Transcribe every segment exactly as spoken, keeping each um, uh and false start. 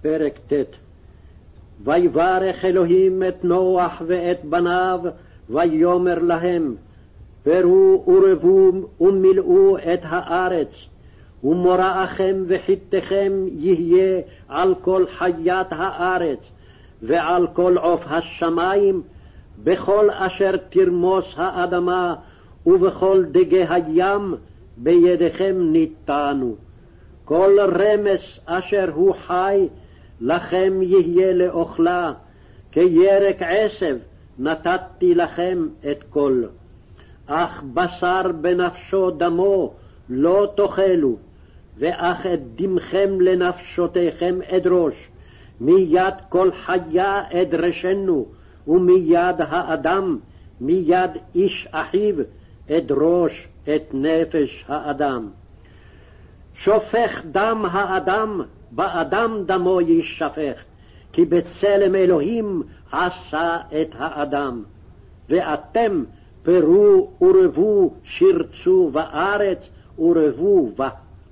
פרק ט'. ויברך אלוהים את נוח ואת בניו, ויאמר להם, פרו ורבו ומילאו את הארץ, ומוראכם וחיתכם יהיה על כל חיית הארץ, ועל כל עוף השמים, בכל אשר תרמוס האדמה, ובכל דגי הים, בידיכם ניתנו. כל רמס אשר הוא חי, לכם יהיה לאוכלה, כירק עשב נתתי לכם את כל. אך בשר בנפשו דמו לא תאכלו, ואך את דמכם לנפשותיכם אדרוש, מיד כל חיה אדרשנו, ומיד האדם, מיד איש אחיו, אדרוש את נפש האדם. שופך דם האדם, באדם דמו יישפך, כי בצלם אלוהים עשה את האדם. ואתם פרו ורבו, שרצו בארץ ורבו בה.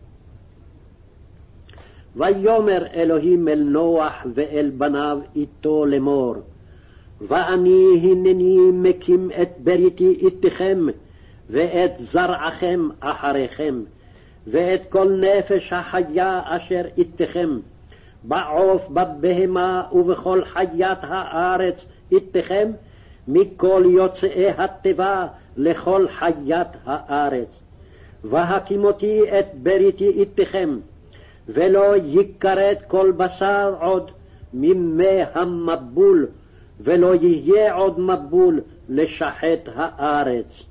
ויאמר אלוהים אל נוח ואל בניו איתו לאמור, ואני הנני מקים את בריתי איתכם, ואת זרעכם אחריכם, ואת כל נפש החיה אשר איתכם, בעוף בבהמה ובכל חיית הארץ איתכם, מכל יוצאי התיבה לכל חיית הארץ. והקימותי את בריתי איתכם, ולא יכרת כל בשר עוד ממי המבול, ולא יהיה עוד מבול לשחט הארץ.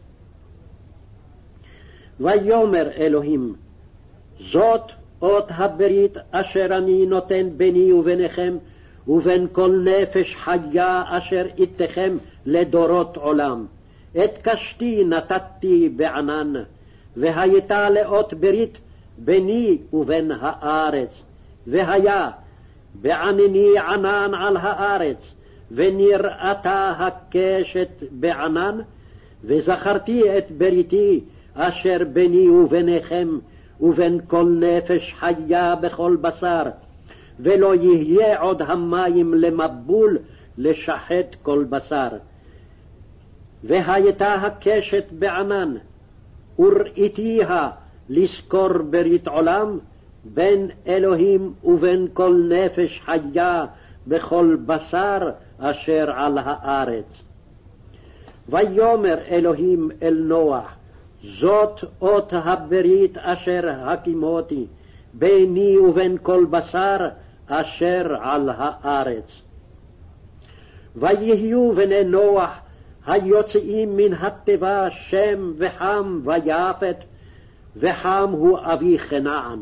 ויאמר אלוהים, זאת אות הברית אשר אני נותן ביני וביניכם, ובין כל נפש חיה אשר איתכם לדורות עולם. את קשתי נתתי בענן, והייתה לאות ברית ביני ובין הארץ. והיה בענני ענן על הארץ, ונראתה הקשת בענן, וזכרתי את בריתי אשר ביני וביניכם, ובין כל נפש חיה בכל בשר, ולא יהיה עוד המים למבול לשחט כל בשר. והייתה הקשת בענן, וראיתיה לזכור ברית עולם, בין אלוהים ובין כל נפש חיה בכל בשר אשר על הארץ. ויאמר אלוהים אל נוח, זאת אות הברית אשר הקימותי ביני ובין כל בשר אשר על הארץ. ויהיו בני נוח היוצאים מן התיבה שם וחם ויפת, וחם הוא אבי כנען.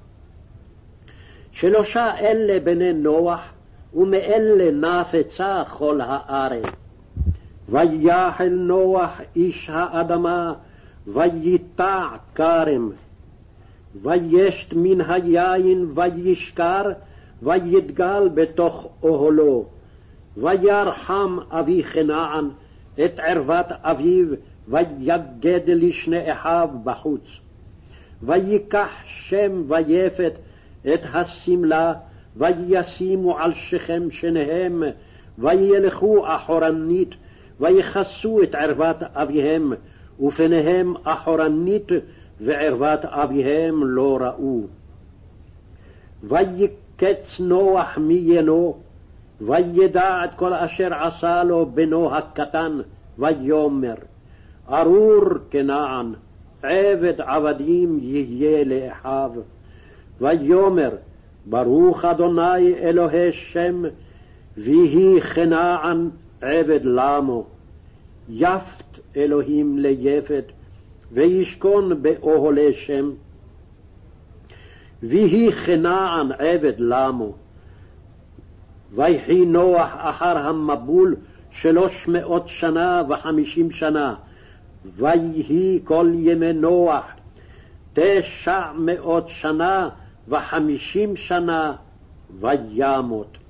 שלושה אלה בני נוח, ומאלה נפצה כל הארץ. ויחל נוח איש האדמה, וייטע כרם, וישת מן היין וישכר, ויתגל בתוך אוהלו. וירחם אבי כנען את ערוות אביו, ויגד לשני אחיו בחוץ. ויקח שם ויפת את השמלה, וישימו על שכם שניהם, וילכו אחורנית, ויכסו את ערוות אביהם, ופניהם אחורנית, וערוות אביהם לא ראו. ויקץ נוח מיינו, וידע את כל אשר עשה לו בנו הקטן, ויאמר, ארור כנען, עבד עבדים יהיה לאחיו. ויאמר, ברוך אדוני אלוהי שם, ויהי כנען עבד למו. יפת אלוהים ליפת, וישכון באוהלי שם. ויהי כנען עבד למו. ויחי נוח אחר המבול שלוש מאות שנה וחמישים שנה, ויהי כל ימי נוח תשע מאות שנה וחמישים שנה, וימות.